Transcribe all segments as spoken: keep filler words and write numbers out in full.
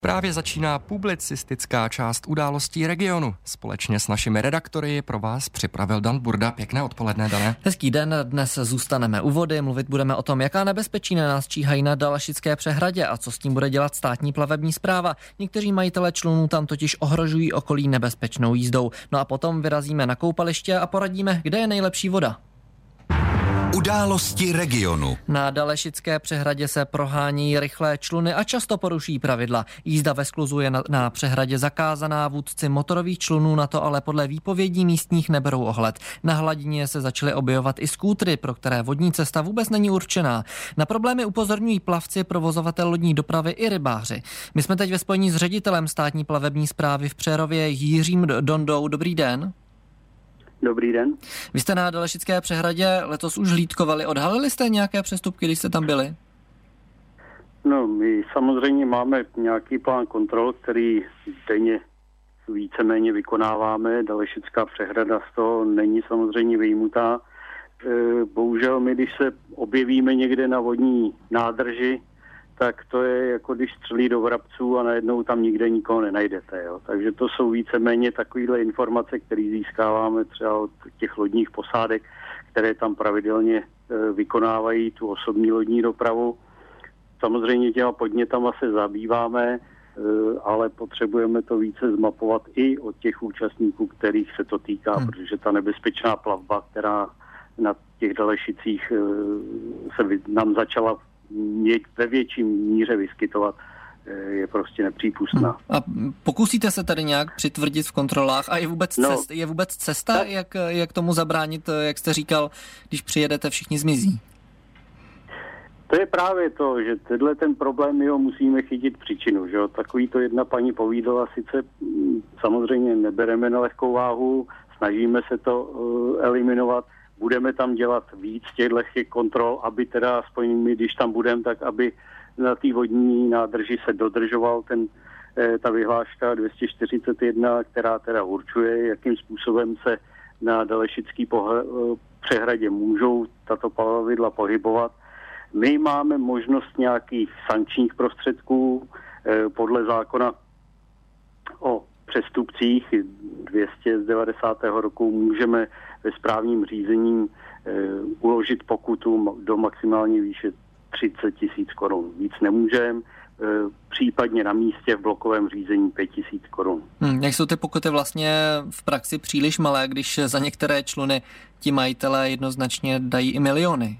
Právě začíná publicistická část událostí regionu. Společně s našimi redaktory pro vás připravil Dan Burda. Pěkné odpoledne, Dané. Hezký den, dnes zůstaneme u vody, mluvit budeme o tom, jaká nebezpečí na nás číhají na Dalašické přehradě a co s tím bude dělat státní plavební správa. Někteří majitelé člunů tam totiž ohrožují okolí nebezpečnou jízdou. No a potom vyrazíme na koupaliště a poradíme, kde je nejlepší voda. Události regionu. Na Dalašické přehradě se prohání rychlé čluny a často poruší pravidla. Jízda ve skluzu je na, na přehradě zakázaná, vůdci motorových člunů na to ale podle výpovědí místních neberou ohled. Na hladině se začaly objevovat i skútry, pro které vodní cesta vůbec není určená. Na problémy upozorňují plavci, provozovatel lodní dopravy i rybáři. My jsme teď ve spojení s ředitelem státní plavební správy v Přerově Jiřím Dondou. Dobrý den. Dobrý den. Vy jste na Dalašické přehradě letos už hlídkovali. Odhalili jste nějaké přestupky, když jste tam byli? No, my samozřejmě máme nějaký plán kontrol, který denně víceméně vykonáváme. Dalašická přehrada z toho není samozřejmě vyjmutá. Bohužel my, když se objevíme někde na vodní nádrži, tak to je jako když střelí do vrabců a najednou tam nikde nikoho nenajdete. Jo. Takže to jsou víceméně takovéhle informace, které získáváme třeba od těch lodních posádek, které tam pravidelně e, vykonávají tu osobní lodní dopravu. Samozřejmě těma podnětama se zabýváme, e, ale potřebujeme to více zmapovat i od těch účastníků, kterých se to týká, hmm. protože ta nebezpečná plavba, která na těch Dalašicích e, se nám začala ve větším míře vyskytovat, je prostě nepřípustná. A pokusíte se tady nějak přitvrdit v kontrolách a je vůbec, no, cest, je vůbec cesta, tak, jak, jak tomu zabránit, jak jste říkal, když přijedete, všichni zmizí? To je právě to, že tenhle ten problém my ho musíme chytit příčinu. Že? Takový to jedna paní povídala, sice samozřejmě nebereme na lehkou váhu, snažíme se to uh, eliminovat, budeme tam dělat víc těchto kontrol, aby teda aspoň my, když tam budeme, tak aby na té vodní nádrži se dodržoval ten, ta vyhláška dvě stě čtyřicet jedna, která teda určuje, jakým způsobem se na Dalašické přehradě můžou tato plavidla pohybovat. My máme možnost nějakých sankčních prostředků podle zákona o přestupcích dvě stě z devadesátého roku můžeme ve správním řízení e, uložit pokutu do maximální výše třicet tisíc korun. Víc nemůžeme, e, případně na místě v blokovém řízení pět tisíc korun. Hmm, jak jsou ty pokuty vlastně v praxi příliš malé, když za některé čluny ti majitelé jednoznačně dají i miliony?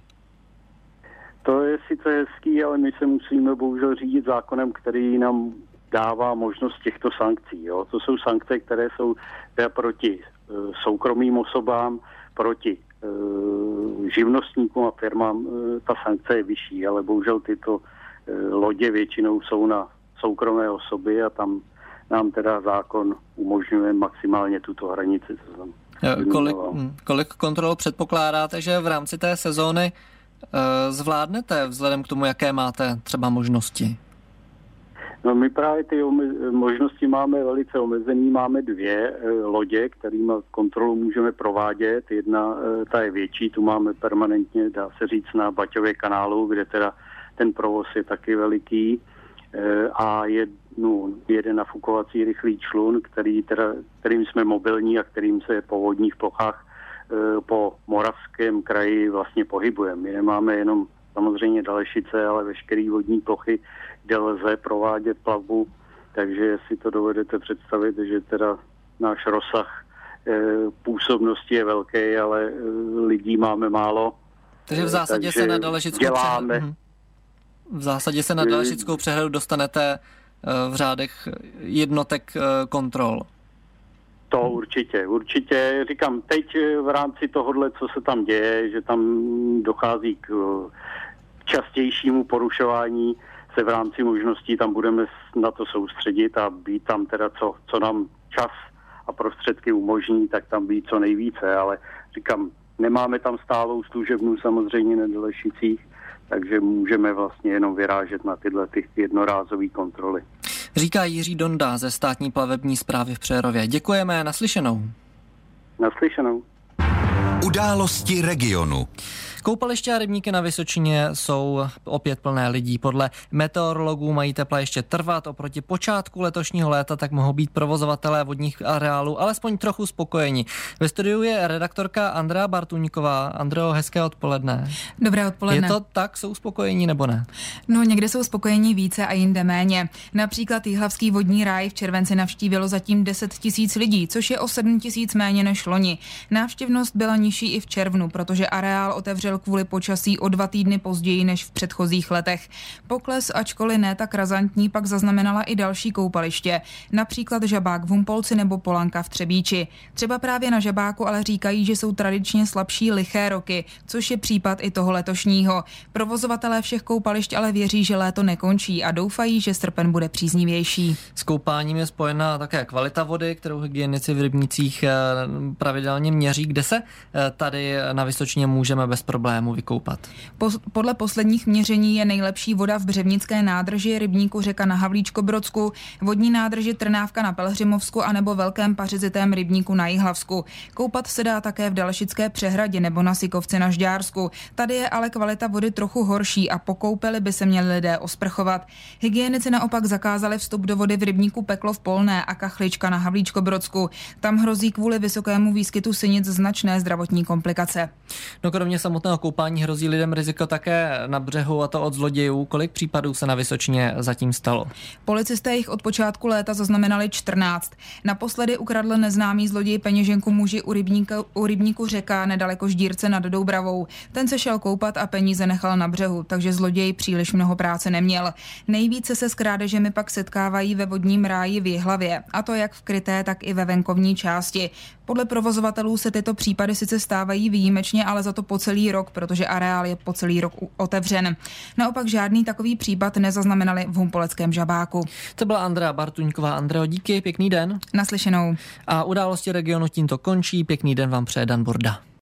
To je sice hezký, ale my se musíme bohužel řídit zákonem, který nám dává možnost těchto sankcí. Jo. To jsou sankce, které jsou proti e, soukromým osobám, proti e, živnostníkům a firmám. E, ta sankce je vyšší, ale bohužel tyto e, lodě většinou jsou na soukromé osoby a tam nám teda zákon umožňuje maximálně tuto hranici. Kolik, kolik kontrol předpokládáte, že v rámci té sezóny e, zvládnete vzhledem k tomu, jaké máte třeba možnosti? No my právě ty ome- možnosti máme velice omezený. Máme dvě e, lodě, kterými kontrolu můžeme provádět. Jedna, e, ta je větší, tu máme permanentně, dá se říct, na Baťově kanálu, kde teda ten provoz je taky veliký. E, a jednu, jeden nafukovací rychlý člun, který teda, kterým jsme mobilní a kterým se po vodních plochách e, po Moravském kraji vlastně pohybujeme. My nemáme jenom samozřejmě Dalašice, ale veškeré vodní plochy, kde lze provádět plavbu, takže si to dovedete představit, že teda náš rozsah e, působnosti je velký, ale e, lidí máme málo. Takže v zásadě takže se na Dalašickou přehradu, v zásadě se na Dalašickou přehradu dostanete e, v řádech jednotek e, kontrol. To určitě, určitě. Říkám, teď v rámci tohohle, co se tam děje, že tam dochází k častějšímu porušování, se v rámci možností tam budeme na to soustředit a být tam teda, co, co nám čas a prostředky umožní, tak tam být co nejvíce, ale říkám, nemáme tam stálou služebnu samozřejmě na Dalašicích, takže můžeme vlastně jenom vyrážet na tyhle ty jednorázové kontroly. Říká Jiří Donda ze státní plavební správy v Přerově. Děkujeme, naslyšenou. Naslyšenou. Události regionu. Koupaliště a rybníky na Vysočině jsou opět plné lidí. Podle meteorologů mají tepla ještě trvat. Oproti počátku letošního léta tak mohou být provozovatelé vodních areálů alespoň trochu spokojeni. Ve studiu je redaktorka Andrea Bartuňková. Andreo, hezké odpoledne. Dobré odpoledne. Je to tak, jsou spokojení nebo ne? No, někde jsou spokojení více a jinde méně. Například Jihlavský vodní ráj v červenci navštívilo zatím deset tisíc lidí, což je o sedm tisíc méně než loni. Návštěvnost byla nižší i v červnu, protože areál otevřel kvůli počasí o dva týdny později než v předchozích letech. Pokles, ačkoliv ne tak razantní, pak zaznamenala i další koupaliště, například Žabák v Humpolci nebo Polanka v Třebíči. Třeba právě na Žabáku ale říkají, že jsou tradičně slabší liché roky, což je případ i toho letošního. Provozovatelé všech koupališť ale věří, že léto nekončí a doufají, že srpen bude příznivější. S koupáním je spojena také kvalita vody, kterou hygienici v rybnících pravidelně měří. Kde se tady na Vysočině můžeme bez problému vykoupat? Po, podle posledních měření je nejlepší voda v Břevnické nádrži, rybníku Řeka na Havlíčkobrodsku, vodní nádrži Trnávka na Pelhřimovsku a nebo Velkém pařizitém rybníku na Jihlavsku. Koupat se dá také v Dalšické přehradě nebo na Sikovci na Žďársku. Tady je ale kvalita vody trochu horší a po koupeli by se měli lidé osprchovat. Hygienici naopak zakázali vstup do vody v rybníku Peklo v Polné a Kachlička na Havlíčkobrodsku. Tam hrozí kvůli vysokému výskytu sinic značné zdravotní komplikace. No, kromě samotného koupání hrozí lidem riziko také na břehu, a to od zlodějů. Kolik případů se na Vysočině zatím stalo? Policisté jich od počátku léta zaznamenali čtrnáct. Naposledy ukradl neznámý zloděj peněženku muži u rybníku, u rybníku Řeka nedaleko Ždírce nad Doubravou. Ten se šel koupat a peníze nechal na břehu, takže zloděj příliš mnoho práce neměl. Nejvíce se s krádežemi pak setkávají ve vodním ráji v Jihlavě, a to jak v kryté, tak i ve venkovní části. Podle provozovatelů se tyto případy sice stávají výjimečně, ale za to po celý rok, protože areál je po celý rok otevřen. Naopak žádný takový případ nezaznamenali v humpoleckém Žabáku. To byla Andrea Bartuňková. Andreo, díky, pěkný den. Naslyšenou. A události regionu tímto končí. Pěkný den vám přeje Dan Burda.